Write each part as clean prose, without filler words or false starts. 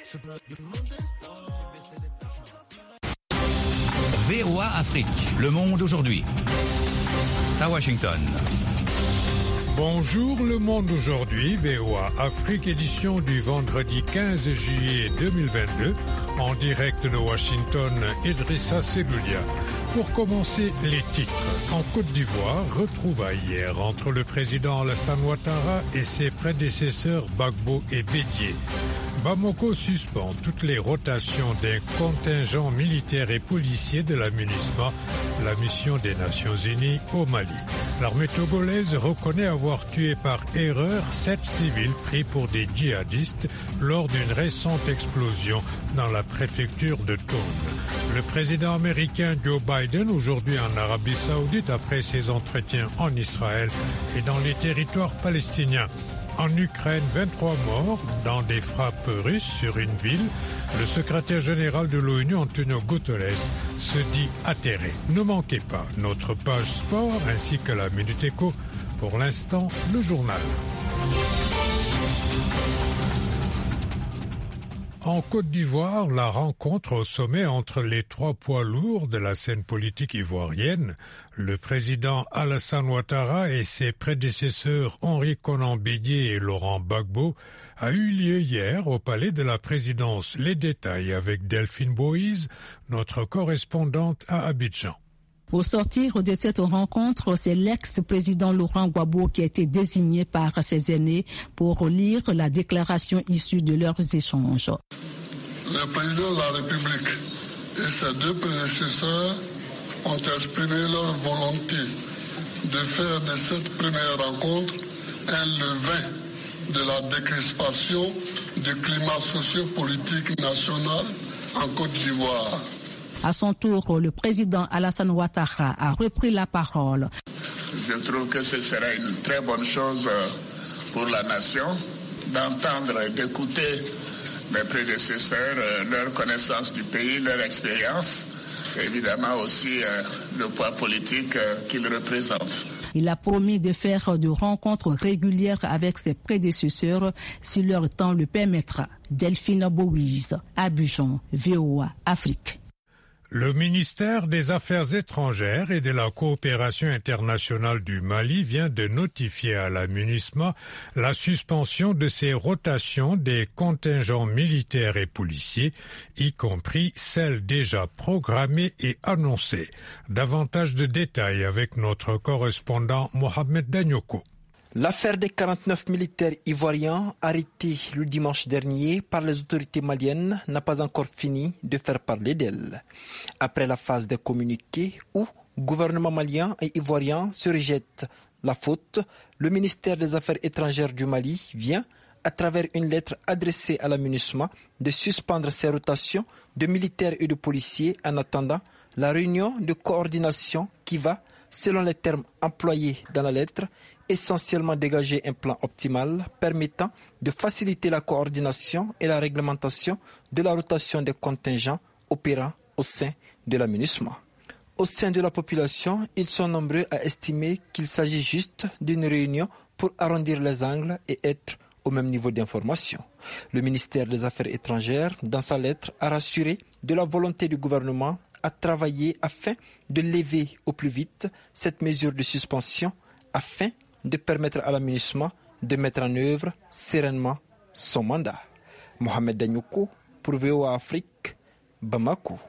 VOA Afrique, le monde aujourd'hui. À Washington. Bonjour le monde aujourd'hui, VOA Afrique édition du vendredi 15 juillet 2022, en direct de Washington, Idrissa Seloulia. Pour commencer, les titres. En Côte d'Ivoire, retrouvailles hier entre le président Alassane Ouattara et ses prédécesseurs Gbagbo et Bédié. Bamako suspend toutes les rotations d'un contingent militaire et policier de la MINUSMA, la mission des Nations Unies au Mali. L'armée togolaise reconnaît avoir tué par erreur 7 civils pris pour des djihadistes lors d'une récente explosion dans la préfecture de Tone. Le président américain Joe Biden, aujourd'hui en Arabie Saoudite après ses entretiens en Israël et dans les territoires palestiniens. En Ukraine, 23 morts dans des frappes russes sur une ville. Le secrétaire général de l'ONU, Antonio Guterres, se dit atterré. Ne manquez pas notre page sport ainsi que la Minute Éco. Pour l'instant, le journal. En Côte d'Ivoire, la rencontre au sommet entre les 3 poids lourds de la scène politique ivoirienne, le président Alassane Ouattara et ses prédécesseurs Henri Konan Bédié et Laurent Gbagbo, a eu lieu hier au palais de la présidence. Les détails avec Delphine Boïse, notre correspondante à Abidjan. Au sortir de cette rencontre, c'est l'ex-président Laurent Gbagbo qui a été désigné par ses aînés pour lire la déclaration issue de leurs échanges. Le président de la République et ses 2 prédécesseurs ont exprimé leur volonté de faire de cette première rencontre un levain de la décrispation du climat socio-politique national en Côte d'Ivoire. À son tour, le président Alassane Ouattara a repris la parole. Je trouve que ce sera une très bonne chose pour la nation d'entendre et d'écouter mes prédécesseurs, leur connaissance du pays, leur expérience, et évidemment aussi le poids politique qu'ils représentent. Il a promis de faire de rencontres régulières avec ses prédécesseurs si leur temps le permettra. Delphine Boïse, Abidjan, VOA Afrique. Le ministère des Affaires étrangères et de la coopération internationale du Mali vient de notifier à la MINUSMA la suspension de ses rotations des contingents militaires et policiers, y compris celles déjà programmées et annoncées. Davantage de détails avec notre correspondant Mohamed Danyoko. L'affaire des 49 militaires ivoiriens arrêtés le dimanche dernier par les autorités maliennes n'a pas encore fini de faire parler d'elle. Après la phase des communiqués où gouvernement malien et ivoirien se rejettent la faute, le ministère des Affaires étrangères du Mali vient, à travers une lettre adressée à la MINUSMA, de suspendre ses rotations de militaires et de policiers en attendant la réunion de coordination qui va, selon les termes employés dans la lettre, essentiellement dégager un plan optimal permettant de faciliter la coordination et la réglementation de la rotation des contingents opérant au sein de la MINUSMA. Au sein de la population, ils sont nombreux à estimer qu'il s'agit juste d'une réunion pour arrondir les angles et être au même niveau d'information. Le ministère des Affaires étrangères, dans sa lettre, a rassuré de la volonté du gouvernement à travailler afin de lever au plus vite cette mesure de suspension afin de permettre à la MINUSMA de mettre en œuvre sereinement son mandat. Mohamed Danyoko pour VOA Afrique, Bamako.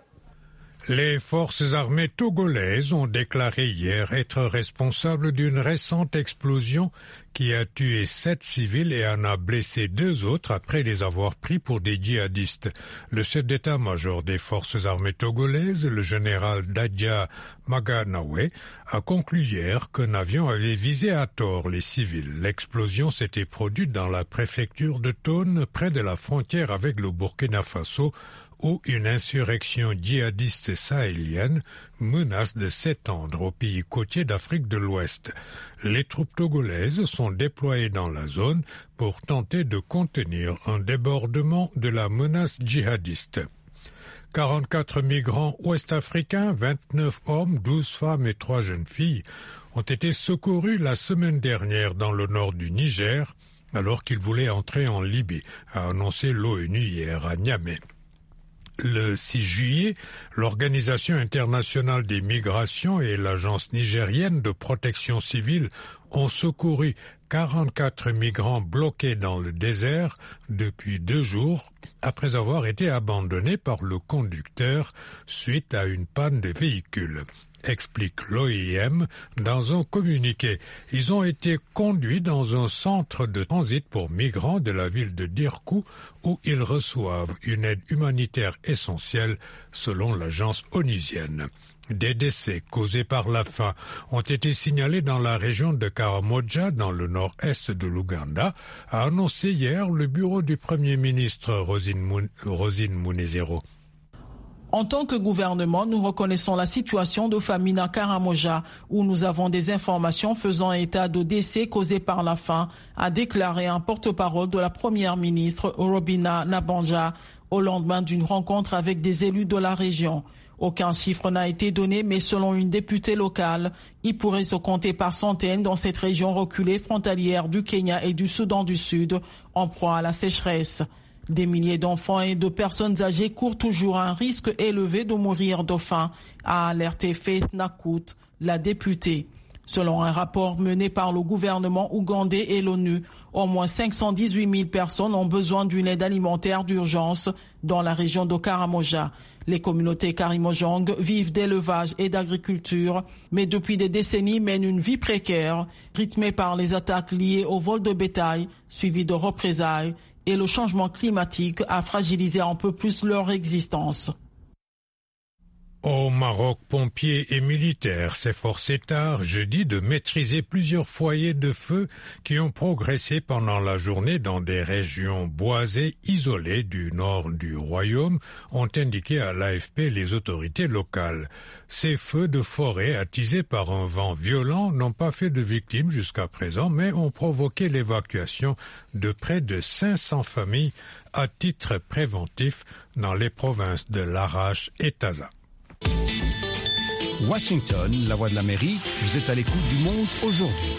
Les forces armées togolaises ont déclaré hier être responsables d'une récente explosion qui a tué 7 civils et en a blessé 2 autres après les avoir pris pour des djihadistes. Le chef d'état-major des forces armées togolaises, le général Dadja Maganawe, a conclu hier qu'un avion avait visé à tort les civils. L'explosion s'était produite dans la préfecture de Tone, près de la frontière avec le Burkina Faso, où une insurrection djihadiste sahélienne menace de s'étendre au pays côtier d'Afrique de l'Ouest. Les troupes togolaises sont déployées dans la zone pour tenter de contenir un débordement de la menace djihadiste. 44 migrants ouest-africains, 29 hommes, 12 femmes et 3 jeunes filles, ont été secourus la semaine dernière dans le nord du Niger, alors qu'il voulait entrer en Libye, a annoncé l'ONU hier à Niamey. Le 6 juillet, l'Organisation internationale des migrations et l'Agence nigérienne de protection civile ont secouru 44 migrants bloqués dans le désert depuis 2 jours après avoir été abandonnés par le conducteur suite à une panne de véhicule. Explique l'OIM dans un communiqué. Ils ont été conduits dans un centre de transit pour migrants de la ville de Dirkou où ils reçoivent une aide humanitaire essentielle selon l'agence onusienne. Des décès causés par la faim ont été signalés dans la région de Karamoja, dans le nord-est de l'Ouganda, a annoncé hier le bureau du Premier ministre Rosine Munezero. En tant que gouvernement, nous reconnaissons la situation de famine à Karamoja, où nous avons des informations faisant état de décès causés par la faim, a déclaré un porte-parole de la première ministre Robina Nabanja au lendemain d'une rencontre avec des élus de la région. Aucun chiffre n'a été donné, mais selon une députée locale, il pourrait se compter par centaines dans cette région reculée frontalière du Kenya et du Soudan du Sud, en proie à la sécheresse. Des milliers d'enfants et de personnes âgées courent toujours un risque élevé de mourir de faim, a alerté Faith Nakut, la députée. Selon un rapport mené par le gouvernement ougandais et l'ONU, au moins 518 000 personnes ont besoin d'une aide alimentaire d'urgence dans la région de Karamoja. Les communautés Karimojong vivent d'élevage et d'agriculture, mais depuis des décennies mènent une vie précaire, rythmée par les attaques liées au vol de bétail, suivies de représailles, et le changement climatique a fragilisé un peu plus leur existence. Au Maroc, pompiers et militaires s'efforçaient tard jeudi de maîtriser plusieurs foyers de feu qui ont progressé pendant la journée dans des régions boisées isolées du nord du royaume, ont indiqué à l'AFP les autorités locales. Ces feux de forêt attisés par un vent violent n'ont pas fait de victimes jusqu'à présent, mais ont provoqué l'évacuation de près de 500 familles à titre préventif dans les provinces de Larache et Taza. Washington, la voix de l'Amérique, vous êtes à l'écoute du monde aujourd'hui.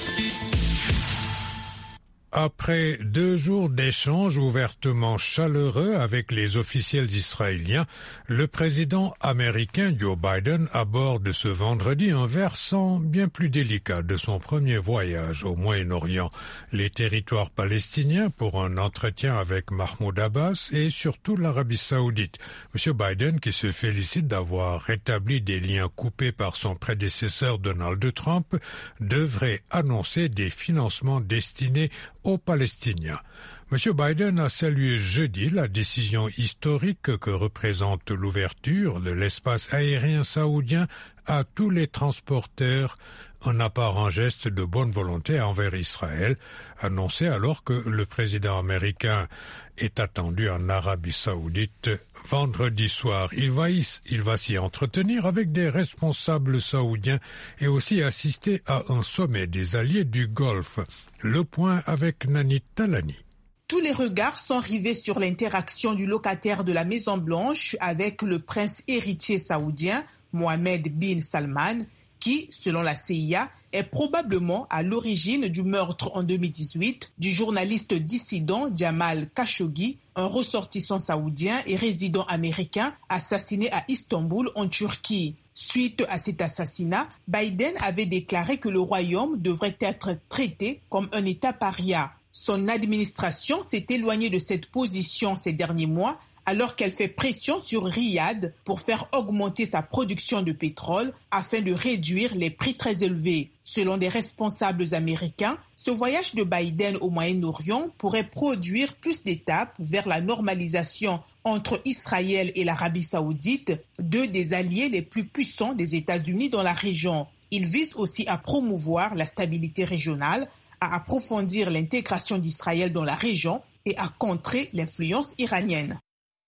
Après 2 jours d'échanges ouvertement chaleureux avec les officiels israéliens, le président américain Joe Biden aborde ce vendredi un versant bien plus délicat de son premier voyage au Moyen-Orient, les territoires palestiniens, pour un entretien avec Mahmoud Abbas et surtout l'Arabie saoudite. M. Biden, qui se félicite d'avoir rétabli des liens coupés par son prédécesseur Donald Trump, devrait annoncer des financements destinés aux Palestiniens. M. Biden a salué jeudi la décision historique que représente l'ouverture de l'espace aérien saoudien à tous les transporteurs, un apparent geste de bonne volonté envers Israël, annoncé alors que le président américain est attendu en Arabie saoudite vendredi soir. Il va s'y entretenir avec des responsables saoudiens et aussi assister à un sommet des alliés du Golfe. Le point avec Nanit Talani. Tous les regards sont rivés sur l'interaction du locataire de la Maison-Blanche avec le prince héritier saoudien Mohammed bin Salman, qui, selon la CIA, est probablement à l'origine du meurtre en 2018 du journaliste dissident Jamal Khashoggi, un ressortissant saoudien et résident américain assassiné à Istanbul en Turquie. Suite à cet assassinat, Biden avait déclaré que le royaume devrait être traité comme un État paria. Son administration s'est éloignée de cette position ces derniers mois, alors qu'elle fait pression sur Riyad pour faire augmenter sa production de pétrole afin de réduire les prix très élevés. Selon des responsables américains, ce voyage de Biden au Moyen-Orient pourrait produire plus d'étapes vers la normalisation entre Israël et l'Arabie saoudite, deux des alliés les plus puissants des États-Unis dans la région. Il vise aussi à promouvoir la stabilité régionale, à approfondir l'intégration d'Israël dans la région et à contrer l'influence iranienne.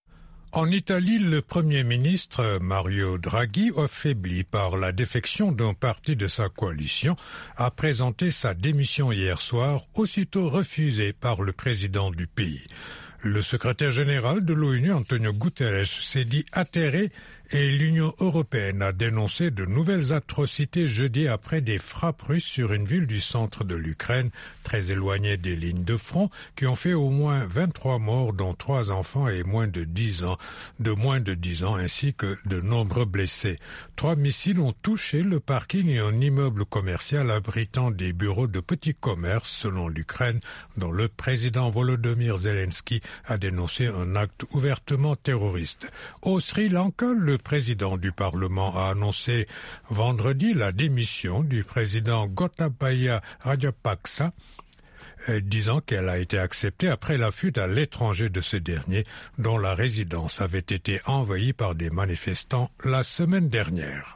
En Italie, le Premier ministre Mario Draghi, affaibli par la défection d'un parti de sa coalition, a présenté sa démission hier soir, aussitôt refusée par le président du pays. Le secrétaire général de l'ONU, Antonio Guterres, s'est dit atterré et l'Union européenne a dénoncé de nouvelles atrocités jeudi après des frappes russes sur une ville du centre de l'Ukraine, très éloignée des lignes de front, qui ont fait au moins 23 morts, dont 3 enfants et moins de 10 ans, ainsi que de nombreux blessés. 3 missiles ont touché le parking et un immeuble commercial abritant des bureaux de petits commerces, selon l'Ukraine, dont le président Volodymyr Zelensky a dénoncé un acte ouvertement terroriste. Au Sri Lanka, le président du Parlement a annoncé vendredi la démission du président Gotabaya Rajapaksa, disant qu'elle a été acceptée après la fuite à l'étranger de ce dernier, dont la résidence avait été envahie par des manifestants la semaine dernière.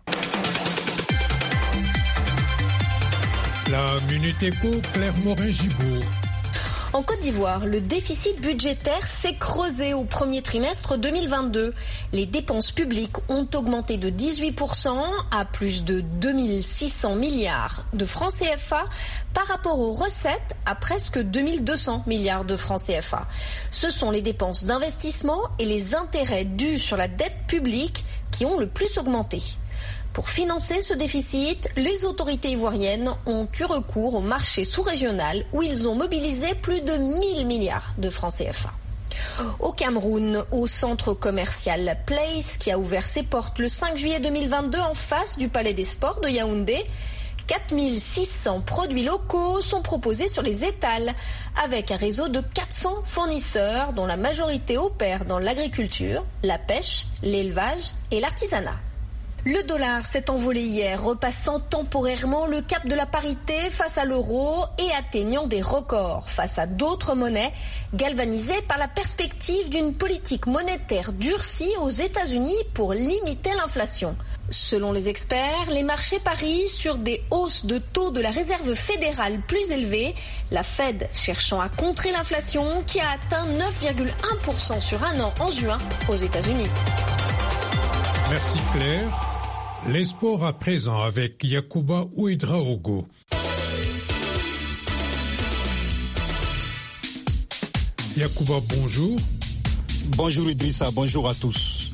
La Minute Éco, Claire Morin-Gibourg. En Côte d'Ivoire, le déficit budgétaire s'est creusé au premier trimestre 2022. Les dépenses publiques ont augmenté de 18% à plus de 2600 milliards de francs CFA par rapport aux recettes à presque 2200 milliards de francs CFA. Ce sont les dépenses d'investissement et les intérêts dus sur la dette publique qui ont le plus augmenté. Pour financer ce déficit, les autorités ivoiriennes ont eu recours au marché sous-régional où ils ont mobilisé plus de 1000 milliards de francs CFA. Au Cameroun, au centre commercial Place, qui a ouvert ses portes le 5 juillet 2022 en face du Palais des Sports de Yaoundé, 4600 produits locaux sont proposés sur les étals, avec un réseau de 400 fournisseurs dont la majorité opèrent dans l'agriculture, la pêche, l'élevage et l'artisanat. Le dollar s'est envolé hier, repassant temporairement le cap de la parité face à l'euro et atteignant des records face à d'autres monnaies, galvanisées par la perspective d'une politique monétaire durcie aux États-Unis pour limiter l'inflation. Selon les experts, les marchés parient sur des hausses de taux de la Réserve fédérale plus élevées, la Fed cherchant à contrer l'inflation qui a atteint 9,1% sur un an en juin aux États-Unis. Merci Claire. Les sports à présent avec Yacouba Ouedraogo. Yacouba, bonjour. Bonjour Idrissa, bonjour à tous.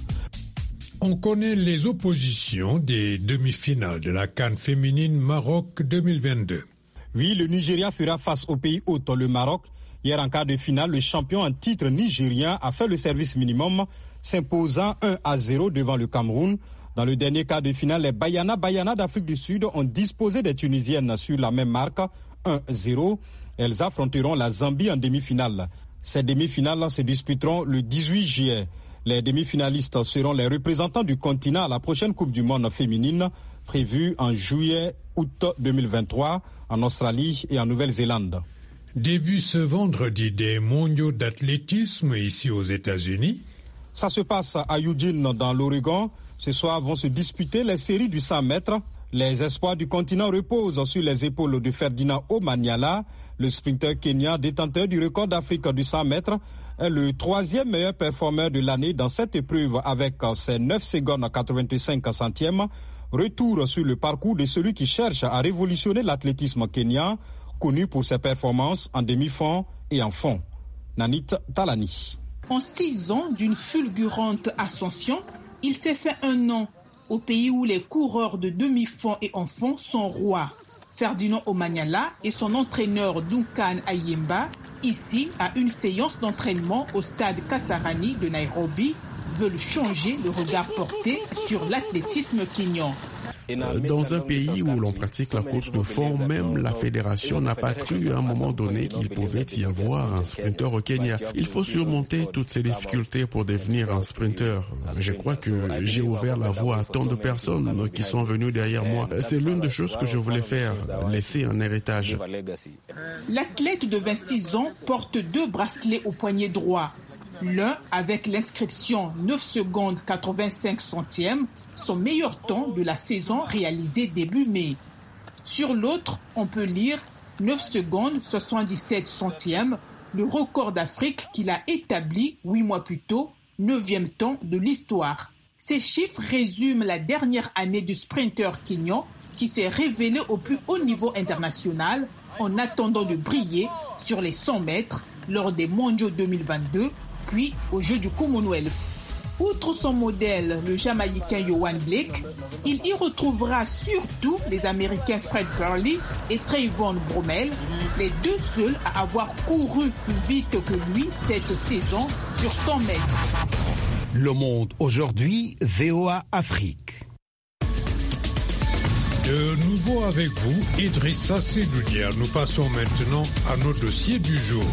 On connaît les oppositions des demi-finales de la CAN féminine Maroc 2022. Oui, le Nigeria fera face au pays hôte, le Maroc. Hier en quart de finale, le champion en titre nigérien a fait le service minimum, s'imposant 1-0 devant le Cameroun. Dans le dernier quart de finale, les Bayana d'Afrique du Sud ont disposé des Tunisiennes sur la même marque, 1-0. Elles affronteront la Zambie en demi-finale. Ces demi-finales se disputeront le 18 juillet. Les demi-finalistes seront les représentants du continent à la prochaine Coupe du Monde féminine, prévue en juillet-août 2023 en Australie et en Nouvelle-Zélande. Début ce vendredi des mondiaux d'athlétisme ici aux États-Unis. Ça se passe à Eugene dans l'Oregon. Ce soir vont se disputer les séries du 100 mètres. Les espoirs du continent reposent sur les épaules de Ferdinand Omanyala. Le sprinter kenyan détenteur du record d'Afrique du 100 mètres est le 3e meilleur performeur de l'année dans cette épreuve avec ses 9 secondes 85 centièmes. Retour sur le parcours de celui qui cherche à révolutionner l'athlétisme kenyan, connu pour ses performances en demi-fond et en fond. Nanit Talani. En 6 ans d'une fulgurante ascension, il s'est fait un nom au pays où les coureurs de demi-fond et en fond sont rois. Ferdinand Omanyala et son entraîneur Duncan Ayemba, ici à une séance d'entraînement au stade Kasarani de Nairobi, veulent changer le regard porté sur l'athlétisme kényan. Dans un pays où l'on pratique la course de fond, même la fédération n'a pas cru à un moment donné qu'il pouvait y avoir un sprinter au Kenya. Il faut surmonter toutes ces difficultés pour devenir un sprinter. Je crois que j'ai ouvert la voie à tant de personnes qui sont venues derrière moi. C'est l'une des choses que je voulais faire, laisser un héritage. L'athlète de 26 ans porte 2 bracelets au poignet droit. L'un avec l'inscription 9 secondes 85 centièmes, son meilleur temps de la saison réalisé début mai. Sur l'autre, on peut lire 9 secondes 77 centièmes, le record d'Afrique qu'il a établi 8 mois plus tôt, 9e temps de l'histoire. Ces chiffres résument la dernière année du sprinter kényan qui s'est révélé au plus haut niveau international en attendant de briller sur les 100 mètres lors des Mondiaux 2022, puis aux Jeux du Commonwealth. Outre son modèle, le Jamaïcain Yohan Blake, il y retrouvera surtout les Américains Fred Gurley et Trayvon Bromell, les deux seuls à avoir couru plus vite que lui cette saison sur 100 mètres. Le Monde aujourd'hui, VOA Afrique. De nouveau avec vous, Idrissa Seloudia. Nous passons maintenant à nos dossiers du jour.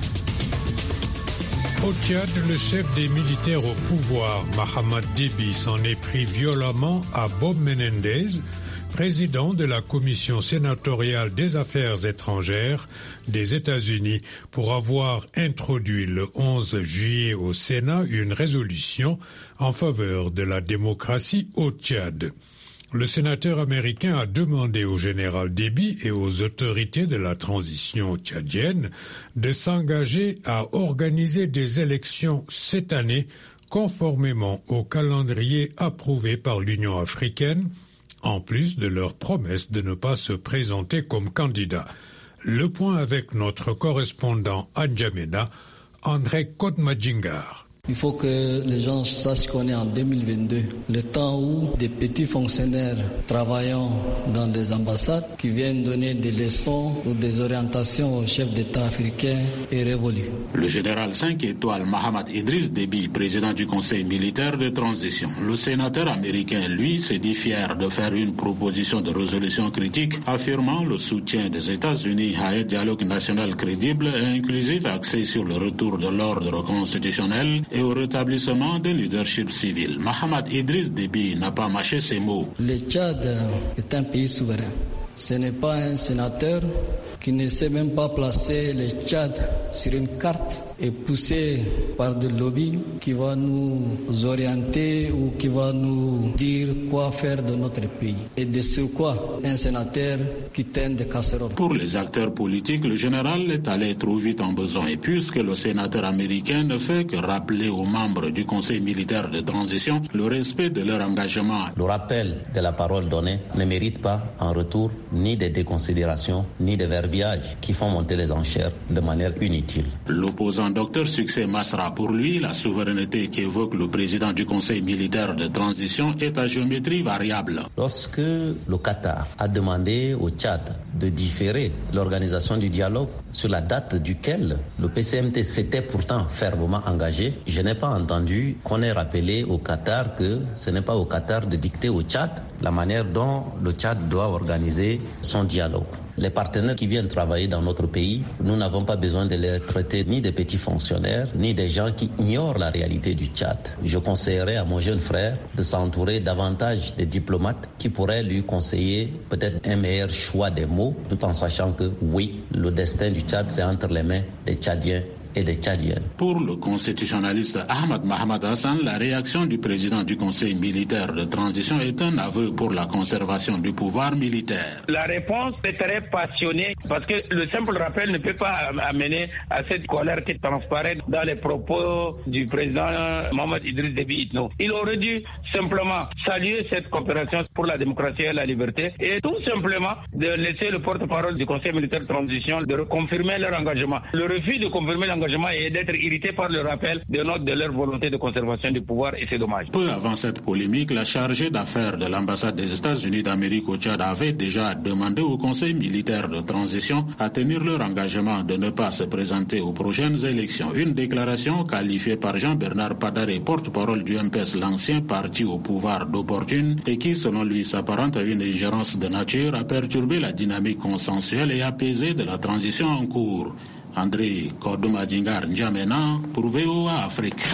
Au Tchad, le chef des militaires au pouvoir, Mahamat Déby, s'en est pris violemment à Bob Menendez, président de la Commission sénatoriale des affaires étrangères des États-Unis, pour avoir introduit le 11 juillet au Sénat une résolution en faveur de la démocratie au Tchad. Le sénateur américain a demandé au général Déby et aux autorités de la transition tchadienne de s'engager à organiser des élections cette année conformément au calendrier approuvé par l'Union africaine, en plus de leur promesse de ne pas se présenter comme candidat. Le point avec notre correspondant à N'Djamena, André Kodmadjingar. Il faut que les gens sachent qu'on est en 2022, le temps où des petits fonctionnaires travaillant dans des ambassades qui viennent donner des leçons ou des orientations aux chefs d'État africains est révolu. Le général 5 étoiles Mahamat Idriss Déby, président du Conseil militaire de transition. Le sénateur américain, lui, s'est dit fier de faire une proposition de résolution critique affirmant le soutien des États-Unis à un dialogue national crédible et inclusif axé sur le retour de l'ordre constitutionnel et au rétablissement d'un leadership civil. Mahamat Idriss Déby n'a pas mâché ses mots. Le Tchad est un pays souverain. Ce n'est pas un sénateur qui ne sait même pas placer le Tchad sur une carte et poussé par des lobbies qui va nous orienter ou qui va nous dire quoi faire de notre pays. Et de surcroît, un sénateur qui traîne des casseroles. Pour les acteurs politiques, le général est allé trop vite en besoin. Et puisque le sénateur américain ne fait que rappeler aux membres du Conseil militaire de transition le respect de leur engagement. Le rappel de la parole donnée ne mérite pas en retour ni des déconsidérations, ni des verbiages qui font monter les enchères de manière inutile. L'opposant Dr Succès Masra, pour lui, la souveraineté qu'évoque le président du Conseil militaire de transition est à géométrie variable. Lorsque le Qatar a demandé au Tchad de différer l'organisation du dialogue sur la date duquel le PCMT s'était pourtant fermement engagé, je n'ai pas entendu qu'on ait rappelé au Qatar que ce n'est pas au Qatar de dicter au Tchad la manière dont le Tchad doit organiser son dialogue. Les partenaires qui viennent travailler dans notre pays, nous n'avons pas besoin de les traiter ni des petits fonctionnaires, ni des gens qui ignorent la réalité du Tchad. Je conseillerais à mon jeune frère de s'entourer davantage des diplomates qui pourraient lui conseiller peut-être un meilleur choix des mots, tout en sachant que oui, le destin du Tchad, c'est entre les mains des Tchadiens et des Tchadiennes. Pour le constitutionnaliste Ahmad Mahamad Hassan, la réaction du président du Conseil militaire de transition est un aveu pour la conservation du pouvoir militaire. La réponse est très passionnée parce que le simple rappel ne peut pas amener à cette colère qui transparaît dans les propos du président Mahamat Idriss Déby Itno. Il aurait dû simplement saluer cette coopération pour la démocratie et la liberté et tout simplement de laisser le porte-parole du Conseil militaire de transition de reconfirmer leur engagement. Le refus de confirmer l'engagement et d'être irrité par le rappel de note de leur volonté de conservation du pouvoir et c'est dommage. Peu avant cette polémique, la chargée d'affaires de l'ambassade des États-Unis d'Amérique au Tchad avait déjà demandé au Conseil militaire de transition à tenir leur engagement de ne pas se présenter aux prochaines élections. Une déclaration qualifiée par Jean-Bernard Padare, porte-parole du MPS, l'ancien parti au pouvoir d'opportune et qui, selon lui, s'apparente à une ingérence de nature, a perturbé la dynamique consensuelle et apaisée de la transition en cours. André Kodmadjingar N'Djamena pour VOA Afrique.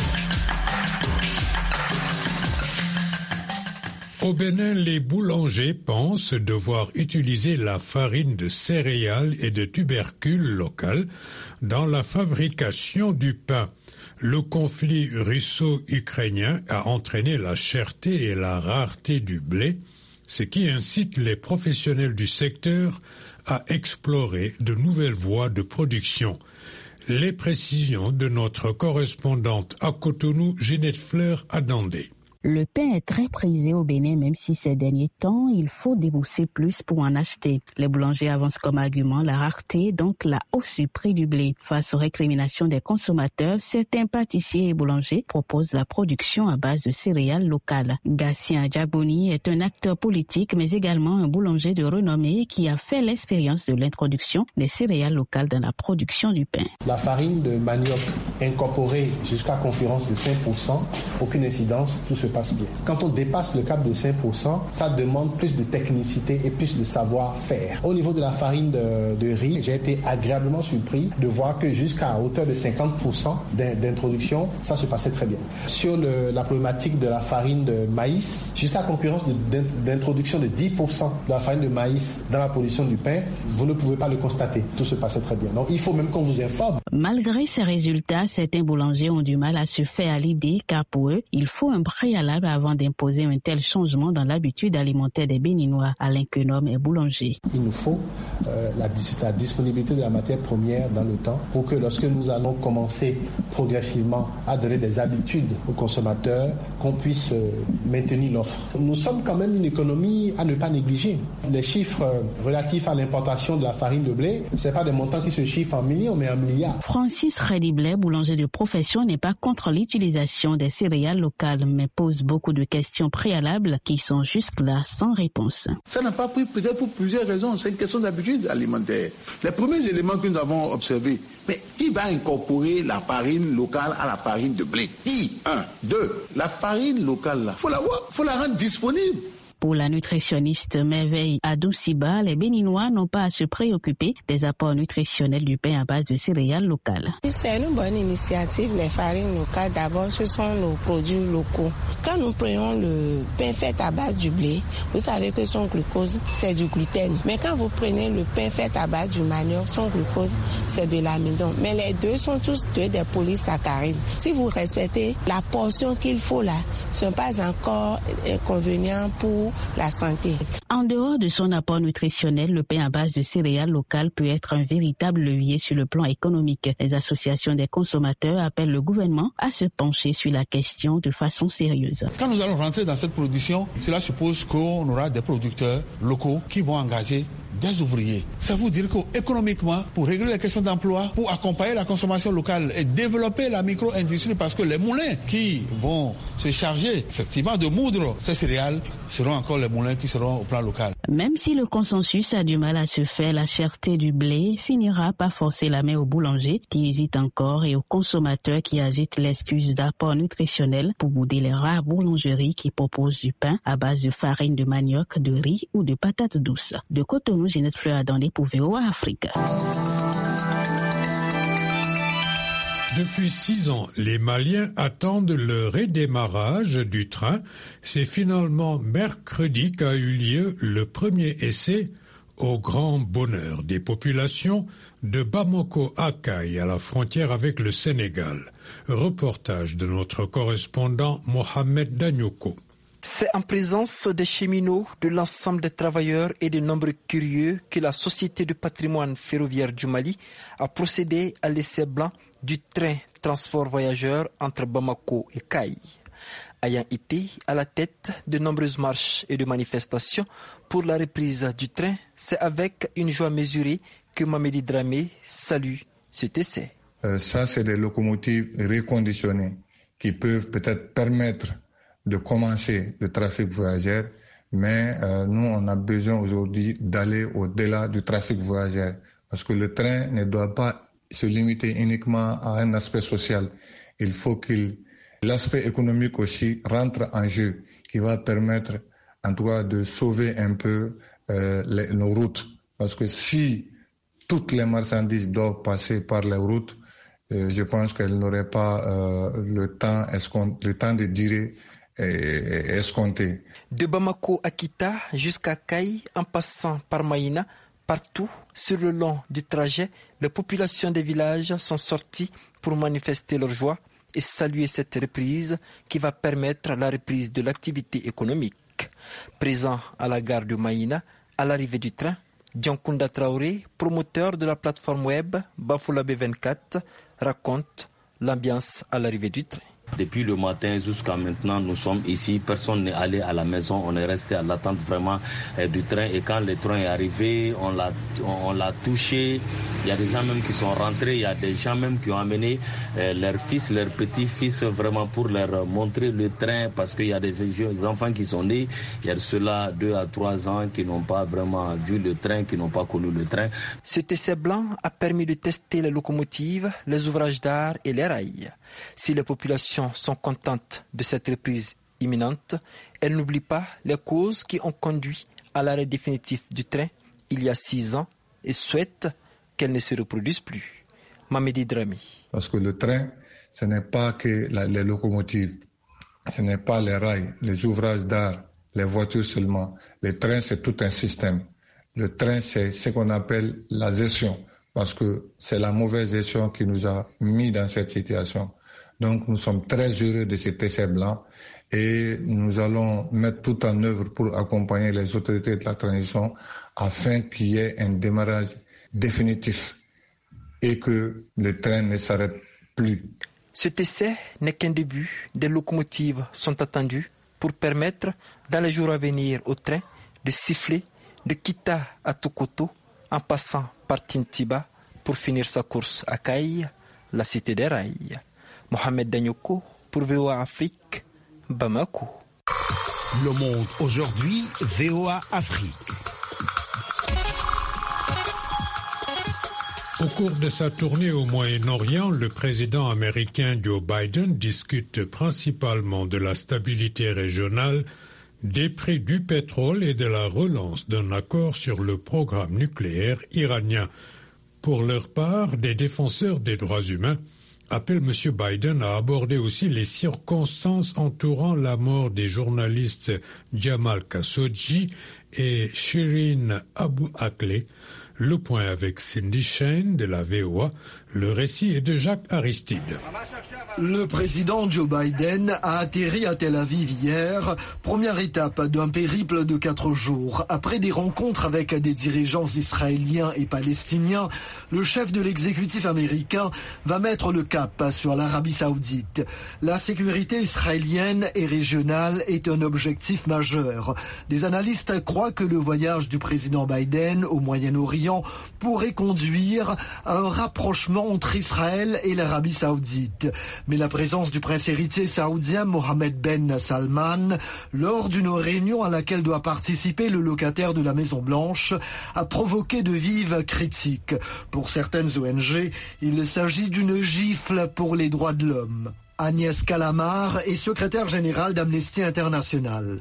Au Bénin, les boulangers pensent devoir utiliser la farine de céréales et de tubercules locales dans la fabrication du pain. Le conflit russo-ukrainien a entraîné la cherté et la rareté du blé, ce qui incite les professionnels du secteur à explorer de nouvelles voies de production. Les précisions de notre correspondante à Cotonou, Ginette Fleur Adandé. Le pain est très prisé au Bénin, même si ces derniers temps, il faut débourser plus pour en acheter. Les boulangers avancent comme argument la rareté, donc la hausse du prix du blé. Face aux récriminations des consommateurs, certains pâtissiers et boulangers proposent la production à base de céréales locales. Gatien Djaboni est un acteur politique, mais également un boulanger de renommée qui a fait l'expérience de l'introduction des céréales locales dans la production du pain. La farine de manioc incorporée jusqu'à concurrence de 5%, aucune incidence, tout se passe bien. Quand on dépasse le cap de 5%, ça demande plus de technicité et plus de savoir-faire. Au niveau de la farine de riz, j'ai été agréablement surpris de voir que jusqu'à hauteur de 50% d'introduction, ça se passait très bien. Sur la problématique de la farine de maïs, jusqu'à concurrence d'introduction de 10% de la farine de maïs dans la production du pain, vous ne pouvez pas le constater. Tout se passait très bien. Donc il faut même qu'on vous informe. Malgré ces résultats, certains boulangers ont du mal à se faire à l'idée car pour eux, il faut un préalable avant d'imposer un tel changement dans l'habitude alimentaire des Béninois. Alain Quenom est boulanger. Il nous faut la disponibilité de la matière première dans le temps pour que lorsque nous allons commencer progressivement à donner des habitudes aux consommateurs, qu'on puisse maintenir l'offre. Nous sommes quand même une économie à ne pas négliger. Les chiffres relatifs à l'importation de la farine de blé, ce n'est pas des montants qui se chiffrent en millions, mais en milliards. Francis Rediblet, boulanger de profession, n'est pas contre l'utilisation des céréales locales, mais pose beaucoup de questions préalables qui sont jusque-là sans réponse. Ça n'a pas pris peut-être pour plusieurs raisons. C'est une question d'habitude alimentaire. Les premiers éléments que nous avons observés, mais qui va incorporer la farine locale à la farine de blé? Qui? 1. 2. La farine locale, là, faut la rendre disponible. Pour la nutritionniste Merveille Adouciba, les Béninois n'ont pas à se préoccuper des apports nutritionnels du pain à base de céréales locales. C'est une bonne initiative. Les farines locales, d'abord, ce sont nos produits locaux. Quand nous prenons le pain fait à base du blé, vous savez que son glucose, c'est du gluten. Mais quand vous prenez le pain fait à base du manioc, son glucose, c'est de l'amidon. Mais les deux sont tous des polysaccharides. Si vous respectez la portion qu'il faut là, ce n'est pas encore inconvénient pour la santé. En dehors de son apport nutritionnel, le pain à base de céréales locales peut être un véritable levier sur le plan économique. Les associations des consommateurs appellent le gouvernement à se pencher sur la question de façon sérieuse. Quand nous allons rentrer dans cette production, cela suppose qu'on aura des producteurs locaux qui vont engager des ouvriers. Ça veut dire qu'économiquement, pour régler les questions d'emploi, pour accompagner la consommation locale et développer la micro-industrie, parce que les moulins qui vont se charger effectivement de moudre ces céréales seront encore les moulins qui seront au plan local. Même si le consensus a du mal à se faire, la cherté du blé finira par forcer la main aux boulangers qui hésitent encore et aux consommateurs qui agitent l'excuse d'apport nutritionnel pour bouder les rares boulangeries qui proposent du pain à base de farine de manioc, de riz ou de patates douces. De Cotonou, Ginette Fleur Adandé pour VOA Afrique. Depuis 6 ans, les Maliens attendent le redémarrage du train. C'est finalement mercredi qu'a eu lieu le premier essai, au grand bonheur des populations de Bamako à Kaï, à la frontière avec le Sénégal. Reportage de notre correspondant Mohamed Danyoko. C'est en présence des cheminots, de l'ensemble des travailleurs et de nombreux curieux que la Société de patrimoine ferroviaire du Mali a procédé à l'essai blanc du train transport voyageurs entre Bamako et Kaï. Ayant été à la tête de nombreuses marches et de manifestations pour la reprise du train, c'est avec une joie mesurée que Mamedi Dramé salue cet essai. Ça, c'est des locomotives reconditionnées qui peuvent peut-être permettre de commencer le trafic voyageur, mais nous, on a besoin aujourd'hui d'aller au-delà du trafic voyageur, parce que le train ne doit pas se limiter uniquement à un aspect social. Il faut que l'aspect économique aussi rentre en jeu, qui va permettre en tout cas de sauver un peu nos routes, parce que si toutes les marchandises doivent passer par les routes, je pense qu'elles n'auraient pas le temps de durer escompté. De Bamako à Kita jusqu'à Kaï, en passant par Maïna, partout sur le long du trajet, les populations des villages sont sorties pour manifester leur joie et saluer cette reprise qui va permettre la reprise de l'activité économique. Présent à la gare de Maïna, à l'arrivée du train, Djankunda Traoré, promoteur de la plateforme web Bafula B24, raconte l'ambiance à l'arrivée du train. Depuis le matin jusqu'à maintenant, nous sommes ici. Personne n'est allé à la maison. On est resté à l'attente vraiment du train. Et quand le train est arrivé, on l'a touché. Il y a des gens même qui sont rentrés. Il y a des gens même qui ont amené leurs fils, leurs petits-fils, vraiment pour leur montrer le train. Parce qu'il y a des enfants qui sont nés. Il y a ceux-là 2 à 3 ans qui n'ont pas vraiment vu le train, qui n'ont pas connu le train. Cet essai blanc a permis de tester les locomotives, les ouvrages d'art et les rails. Si les populations sont contentes de cette reprise imminente, elles n'oublient pas les causes qui ont conduit à l'arrêt définitif du train il y a 6 ans et souhaitent qu'elles ne se reproduisent plus. Mamedi Drami. Parce que le train, ce n'est pas que les locomotives, ce n'est pas les rails, les ouvrages d'art, les voitures seulement. Le train, c'est tout un système. Le train, c'est ce qu'on appelle la gestion, parce que c'est la mauvaise gestion qui nous a mis dans cette situation. Donc, nous sommes très heureux de cet essai blanc et nous allons mettre tout en œuvre pour accompagner les autorités de la transition afin qu'il y ait un démarrage définitif et que le train ne s'arrête plus. Cet essai n'est qu'un début. Des locomotives sont attendues pour permettre, dans les jours à venir, au train de siffler de Kita à Tokoto en passant par Tintiba pour finir sa course à Kaï, la cité des rails. Mohamed Danyoko pour VOA Afrique, Bamako. Le monde aujourd'hui, VOA Afrique. Au cours de sa tournée au Moyen-Orient, le président américain Joe Biden discute principalement de la stabilité régionale, des prix du pétrole et de la relance d'un accord sur le programme nucléaire iranien. Pour leur part, des défenseurs des droits humains appellent M. Biden à aborder aussi les circonstances entourant la mort des journalistes Jamal Khashoggi et Shirin Abu Akleh. Le point avec Cindy Shane de la VOA. Le récit est de Jacques Aristide. Le président Joe Biden a atterri à Tel Aviv hier, première étape d'un périple de 4 jours. Après des rencontres avec des dirigeants israéliens et palestiniens, le chef de l'exécutif américain va mettre le cap sur l'Arabie Saoudite. La sécurité israélienne et régionale est un objectif majeur. Des analystes croient que le voyage du président Biden au Moyen-Orient pourrait conduire à un rapprochement entre Israël et l'Arabie Saoudite. Mais la présence du prince héritier saoudien Mohammed Ben Salman lors d'une réunion à laquelle doit participer le locataire de la Maison Blanche a provoqué de vives critiques. Pour certaines ONG, il s'agit d'une gifle pour les droits de l'homme. Agnès Calamar est secrétaire générale d'Amnesty International.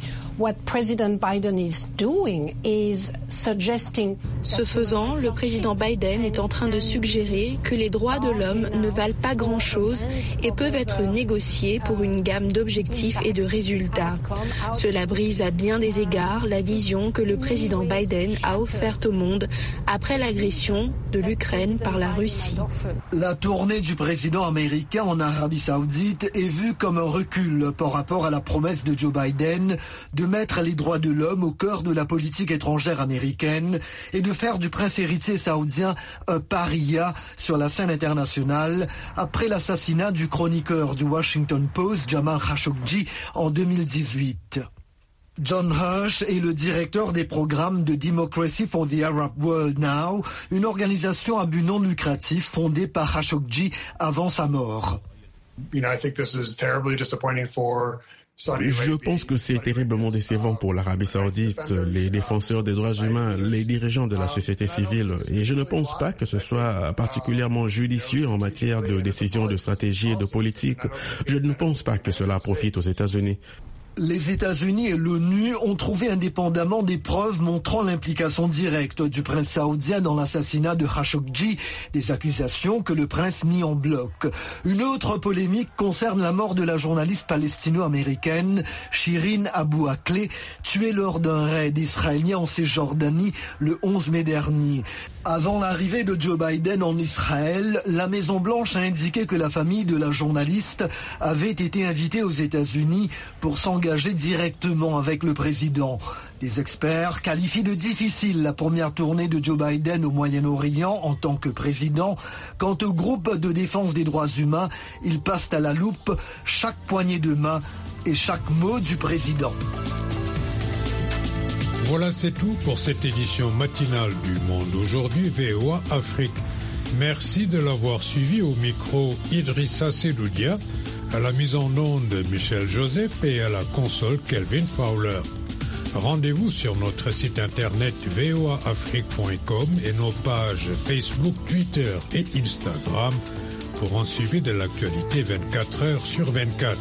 Ce faisant, le président Biden est en train de suggérer que les droits de l'homme ne valent pas grand-chose et peuvent être négociés pour une gamme d'objectifs et de résultats. Cela brise à bien des égards la vision que le président Biden a offerte au monde après l'agression de l'Ukraine par la Russie. La tournée du président américain en Arabie Saoudite est vue comme un recul par rapport à la promesse de Joe Biden de mettre les droits de l'homme au cœur de la politique étrangère américaine et de faire du prince héritier saoudien un paria sur la scène internationale après l'assassinat du chroniqueur du Washington Post, Jamal Khashoggi, en 2018. John Hirsch est le directeur des programmes de Democracy for the Arab World Now, une organisation à but non lucratif fondée par Khashoggi avant sa mort. Je pense que c'est terriblement décevant pour l'Arabie Saoudite, les défenseurs des droits humains, les dirigeants de la société civile. Et je ne pense pas que ce soit particulièrement judicieux en matière de décision de stratégie et de politique. Je ne pense pas que cela profite aux États-Unis. Les États-Unis et l'ONU ont trouvé indépendamment des preuves montrant l'implication directe du prince saoudien dans l'assassinat de Khashoggi, des accusations que le prince nie en bloc. Une autre polémique concerne la mort de la journaliste palestino-américaine Shirin Abu Akleh, tuée lors d'un raid israélien en Cisjordanie le 11 mai dernier. Avant l'arrivée de Joe Biden en Israël, la Maison-Blanche a indiqué que la famille de la journaliste avait été invitée aux États-Unis pour s'engager s'engager directement avec le président. Les experts qualifient de difficile la première tournée de Joe Biden au Moyen-Orient en tant que président. Quant au groupe de défense des droits humains, ils passent à la loupe chaque poignée de main et chaque mot du président. Voilà, c'est tout pour cette édition matinale du Monde Aujourd'hui VOA Afrique. Merci de l'avoir suivi. Au micro, Idrissa Seloudia, à la mise en onde Michel Joseph et à la console Kelvin Fowler. Rendez-vous sur notre site internet voaafrique.com et nos pages Facebook, Twitter et Instagram pour en suivre de l'actualité 24 heures sur 24.